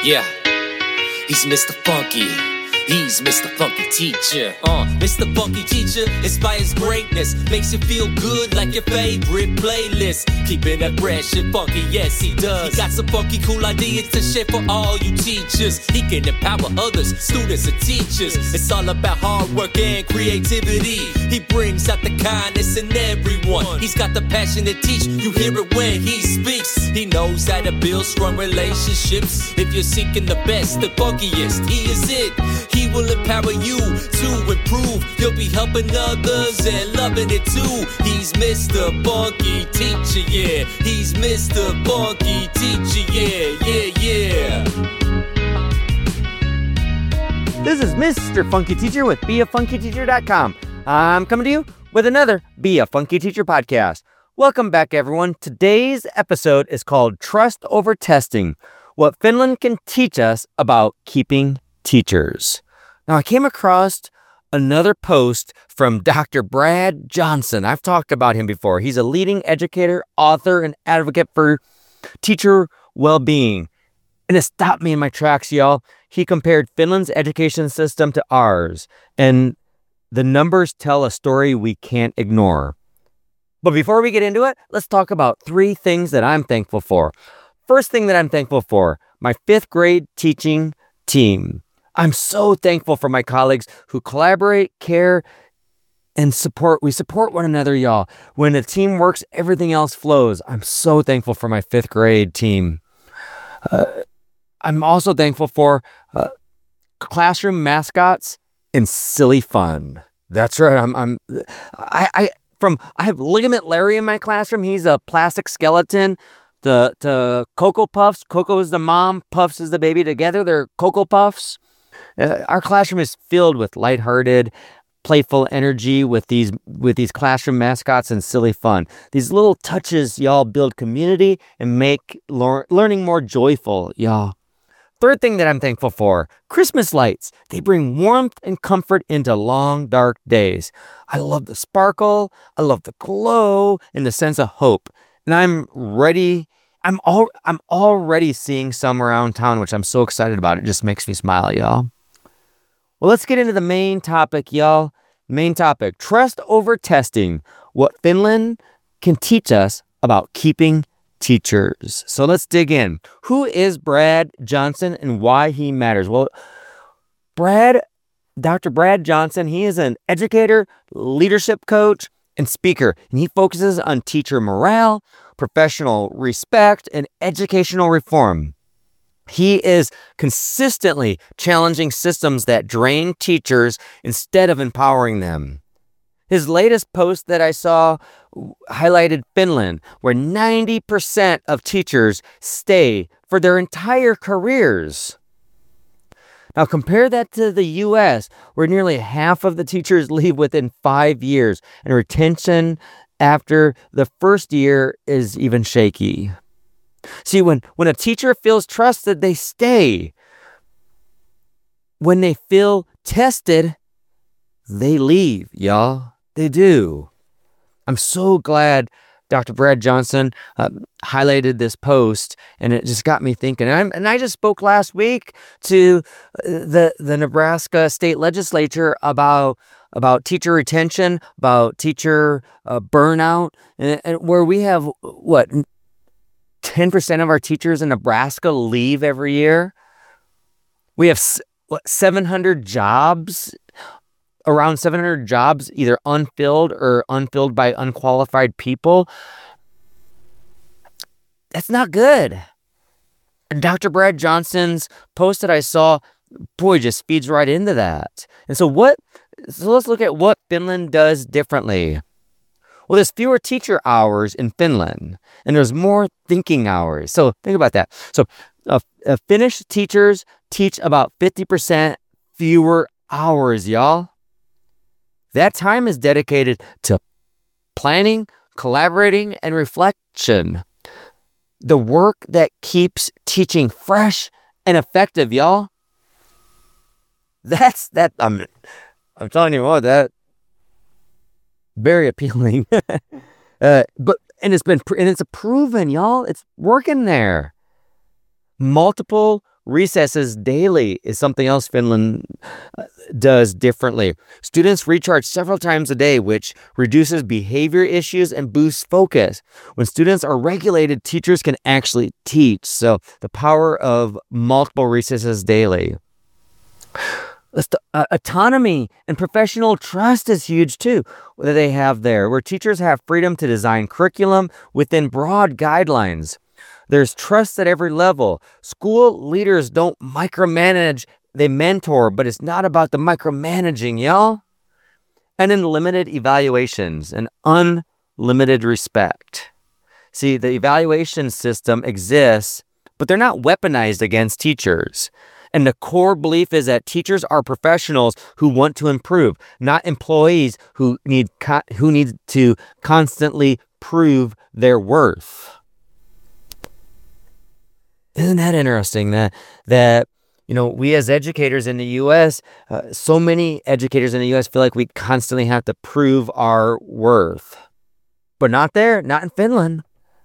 Yeah, he's Mr. Funky. He's Mr. Funky Teacher. Mr. Funky Teacher inspires greatness, makes you feel good like your favorite playlist. Keeping that fresh and funky, yes he does. He got some funky cool ideas to share for all you teachers. He can empower others, students and teachers. It's all about hard work and creativity. He brings out the kindness in everyone. He's got the passion to teach, you hear it when he speaks. He knows how to build strong relationships. If you're seeking the best, the funkiest, he is it. He will empower you to improve. You'll be helping others and loving it too. He's Mr. Funky Teacher, yeah. He's Mr. Funky Teacher, yeah. This is Mr. Funky Teacher with BeAFunkyTeacher.com. I'm coming to you with another Be a Funky Teacher podcast. Welcome back, everyone. Today's episode is called Trust Over Testing, What Finland Can Teach Us About Keeping Teachers. Now, I came across another post from Dr. Brad Johnson. I've talked about him before. He's a leading educator, author, and advocate for teacher well-being. And it stopped me in my tracks, y'all. He compared Finland's education system to ours, and the numbers tell a story we can't ignore. But before we get into it, let's talk about 3 things that I'm thankful for. First thing that I'm thankful for, my 5th grade teaching team. I'm so thankful for my colleagues who collaborate, care, and support. We support one another, y'all. When a team works, everything else flows. I'm so thankful for my 5th grade team. I'm also thankful for classroom mascots and silly fun. That's right. I have Ligament Larry in my classroom. He's a plastic skeleton. The Cocoa Puffs. Cocoa is the mom. Puffs is the baby. Together, they're Cocoa Puffs. Our classroom is filled with lighthearted, playful energy with these classroom mascots and silly fun. These little touches, y'all, build community and make learning more joyful, y'all. Third thing that I'm thankful for, Christmas lights. They bring warmth and comfort into long, dark days. I love the sparkle. I love the glow and the sense of hope. And I'm ready. I'm already seeing some around town, which I'm so excited about. It just makes me smile, y'all. Well, let's get into the main topic, y'all. Main topic, trust over testing. What Finland can teach us about keeping teachers. So let's dig in. Who is Brad Johnson and why he matters? Well, Dr. Brad Johnson, he is an educator, leadership coach, and speaker, and he focuses on teacher morale, professional respect, and educational reform. He is consistently challenging systems that drain teachers instead of empowering them. His latest post that I saw highlighted Finland, where 90% of teachers stay for their entire careers. Now compare that to the U.S., where nearly half of the teachers leave within 5 years, and retention after the first year is even shaky. See, when a teacher feels trusted, they stay. When they feel tested, they leave, y'all. They do. I'm so glad Dr. Brad Johnson highlighted this post, and it just got me thinking. And I just spoke last week to the Nebraska State Legislature about teacher retention, about teacher burnout, and where we have, 10% of our teachers in Nebraska leave every year. We have 700 jobs, around 700 jobs, either unfilled or unfilled by unqualified people. That's not good. And Dr. Brad Johnson's post that I saw, just feeds right into that. And so let's look at what Finland does differently. Well, there's fewer teacher hours in Finland, and there's more thinking hours. So think about that. So Finnish teachers teach about 50% fewer hours, y'all. That time is dedicated to planning, collaborating, and reflection. The work that keeps teaching fresh and effective, y'all. I'm telling you what, that very appealing. It's proven, y'all. It's working there. Multiple Recesses daily is something else Finland does differently. Students recharge several times a day, which reduces behavior issues and boosts focus. When students are regulated, teachers can actually teach. So the power of multiple recesses daily. Autonomy and professional trust is huge too, that they have there, where teachers have freedom to design curriculum within broad guidelines. There's trust at every level. School leaders don't micromanage, they mentor, but it's not about the micromanaging, y'all. And then limited evaluations and unlimited respect. See, the evaluation system exists, but they're not weaponized against teachers. And the core belief is that teachers are professionals who want to improve, not employees who need to constantly prove their worth. Isn't that interesting that we as educators in the U.S., so many educators in the U.S. feel like we constantly have to prove our worth. But not there, not in Finland.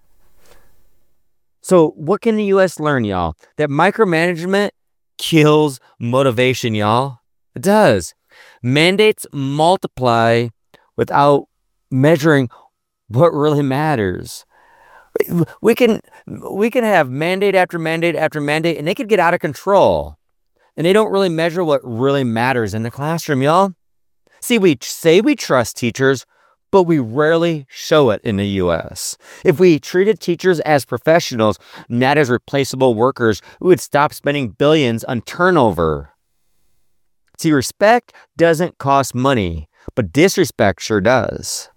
So what can the U.S. learn, y'all? That micromanagement kills motivation, y'all. It does. Mandates multiply without measuring what really matters. We can have mandate after mandate after mandate, and they could get out of control. And they don't really measure what really matters in the classroom, y'all. See, we say we trust teachers, but we rarely show it in the U.S. If we treated teachers as professionals, not as replaceable workers, we would stop spending billions on turnover. See, respect doesn't cost money, but disrespect sure does.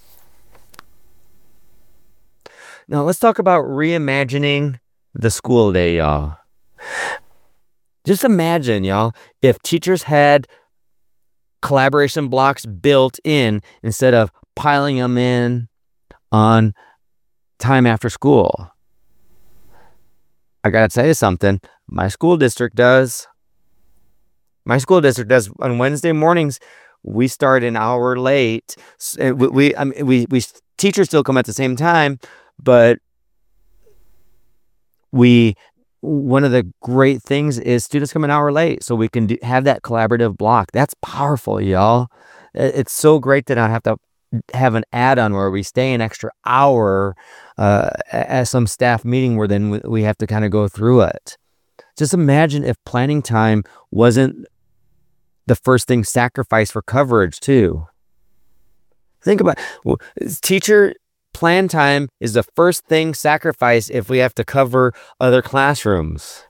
Now, let's talk about reimagining the school day, y'all. Just imagine, y'all, if teachers had collaboration blocks built in instead of piling them in on time after school. I gotta tell you something. My school district does. On Wednesday mornings. We start an hour late. We teachers still come at the same time, but one of the great things is students come an hour late, so we can have that collaborative block. That's powerful, y'all. It's so great to not have to have an add-on where we stay an extra hour at some staff meeting where then we have to kind of go through it. Just imagine if planning time wasn't the first thing sacrificed for coverage too. Think about teacher plan time is the first thing sacrificed if we have to cover other classrooms.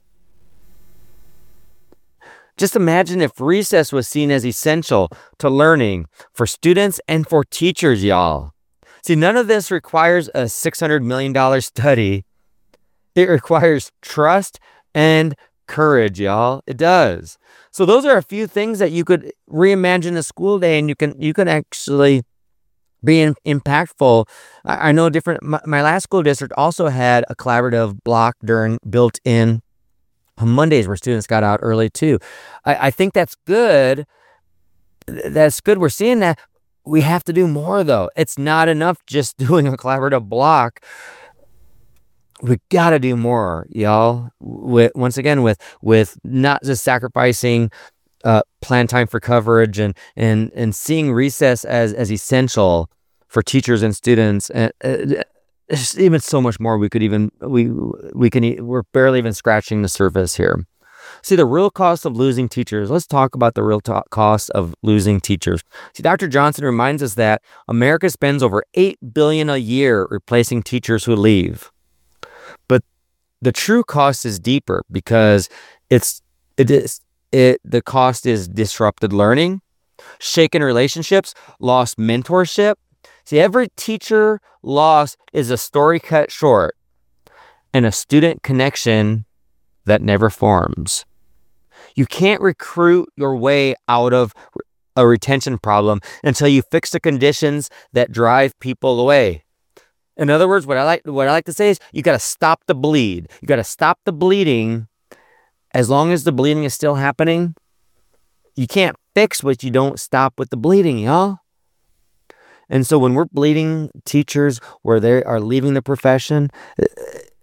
Just imagine if recess was seen as essential to learning for students and for teachers, y'all. See, none of this requires a $600 million study. It requires trust and courage, y'all. It does. So those are a few things that you could reimagine the school day, and you can actually be impactful. I know my last school district also had a collaborative block built in on Mondays where students got out early too. I think that's good. That's good. We're seeing that. We have to do more though. It's not enough just doing a collaborative block. We got to do more, y'all. Once again, with not just sacrificing plan time for coverage and seeing recess as essential for teachers and students, and there's even so much more we're barely even scratching the surface here. See, the real cost of losing teachers. Let's talk about the real cost of losing teachers. See, Dr. Johnson reminds us that America spends over $8 billion a year replacing teachers who leave. But the true cost is deeper because the cost is disrupted learning, shaken relationships, lost mentorship. See, every teacher loss is a story cut short and a student connection that never forms. You can't recruit your way out of a retention problem until you fix the conditions that drive people away. In other words, what I like to say is you got to stop the bleed. You got to stop the bleeding. As long as the bleeding is still happening, you can't fix what you don't stop with the bleeding, y'all. And so when we're bleeding teachers where they are leaving the profession,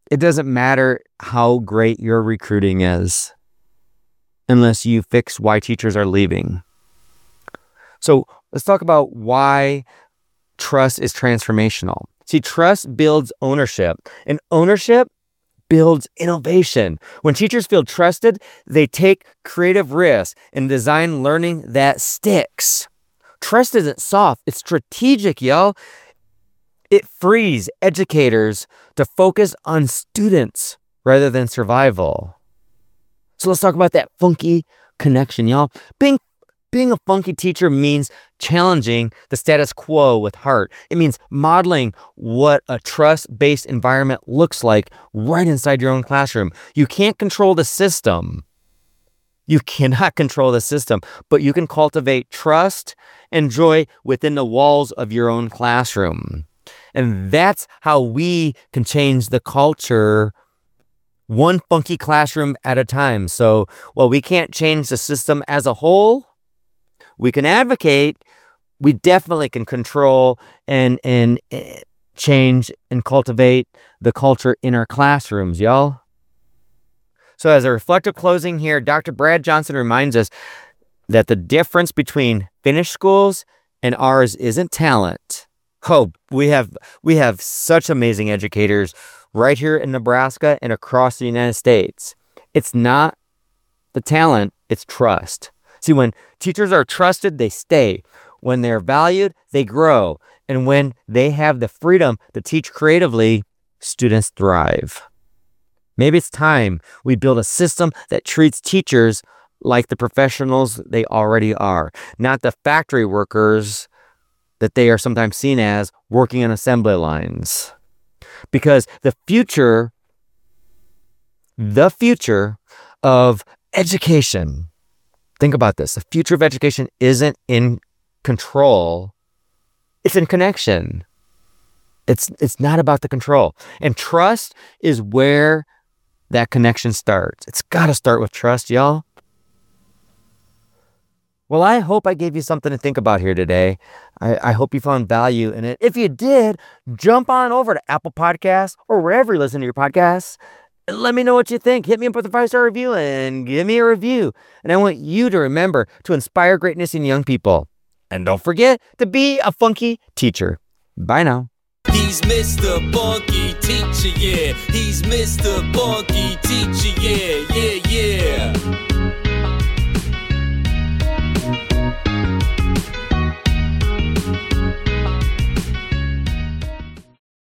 It doesn't matter how great your recruiting is unless you fix why teachers are leaving. So let's talk about why trust is transformational. See, trust builds ownership, and ownership builds innovation. When teachers feel trusted, they take creative risks and design learning that sticks. Trust isn't soft, it's strategic, y'all. It frees educators to focus on students rather than survival. So let's talk about that funky connection, y'all. Being a funky teacher means challenging the status quo with heart. It means modeling what a trust-based environment looks like right inside your own classroom. You can't control the system. You cannot control the system, but you can cultivate trust and joy within the walls of your own classroom. And that's how we can change the culture one funky classroom at a time. So while we can't change the system as a whole, we can advocate. We definitely can control and change and cultivate the culture in our classrooms, y'all. So as a reflective closing here, Dr. Brad Johnson reminds us that the difference between finished schools and ours isn't talent. Oh, we have such amazing educators right here in Nebraska and across the United States. It's not the talent, it's trust. See, when teachers are trusted, they stay. When they're valued, they grow. And when they have the freedom to teach creatively, students thrive. Maybe it's time we build a system that treats teachers like the professionals they already are, not the factory workers that they are sometimes seen as working on assembly lines. Because the future of education, think about this. The future of education isn't in control. It's in connection. It's not about the control. And trust is where that connection starts. It's got to start with trust, y'all. Well, I hope I gave you something to think about here today. I hope you found value in it. If you did, jump on over to Apple Podcasts or wherever you listen to your podcasts. Let me know what you think. Hit me up with a 5-star review and give me a review. And I want you to remember to inspire greatness in young people. And don't forget to be a funky teacher. Bye now. He's Mr. Funky Teacher, yeah. He's Mr. Funky Teacher, yeah, yeah, yeah.